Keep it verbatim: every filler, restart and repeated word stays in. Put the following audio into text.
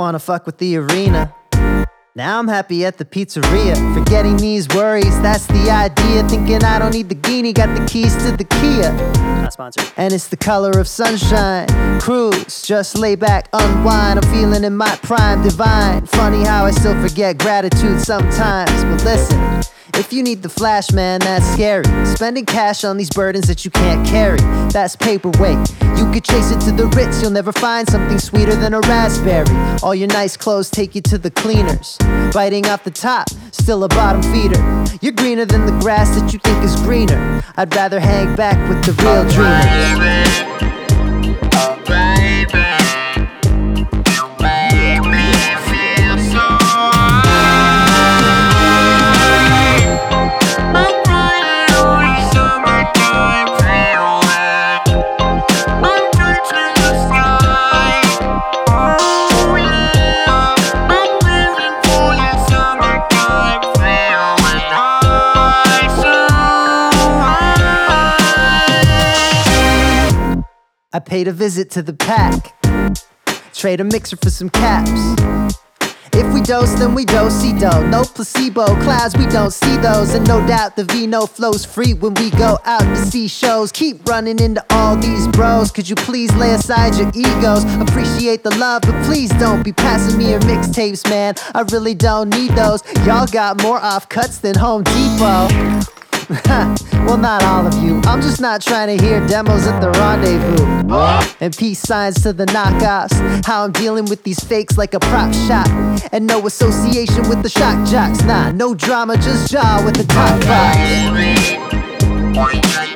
wanna fuck with the arena. Now I'm happy at the pizzeria, forgetting these worries, that's the idea. Thinking I don't need the guinea, got the keys to the Kia. Not sponsored. And it's the color of sunshine. Cruise, just lay back, unwind. I'm feeling in my prime, divine. Funny how I still forget gratitude sometimes. But listen, if you need the flash, man, that's scary. Spending cash on these burdens that you can't carry, that's paperweight. You could chase it to the Ritz, you'll never find something sweeter than a raspberry. All your nice clothes take you to the cleaners. Biting off the top, still a bottom feeder. You're greener than the grass that you think is greener. I'd rather hang back with the real dreamers. I paid a visit to the pack, trade a mixer for some caps. If we dose, then we do-si-do. No placebo, clouds, we don't see those. And no doubt the vino flows free when we go out to see shows. Keep running into all these bros, could you please lay aside your egos? Appreciate the love, but please don't be passing me your mixtapes, man. I really don't need those. Y'all got more offcuts than Home Depot. Well, not all of you. I'm just not trying to hear demos at the rendezvous. And peace signs to the knockoffs. How I'm dealing with these fakes like a prop shop. And no association with the shock jocks. Nah, no drama, just jaw with the top box.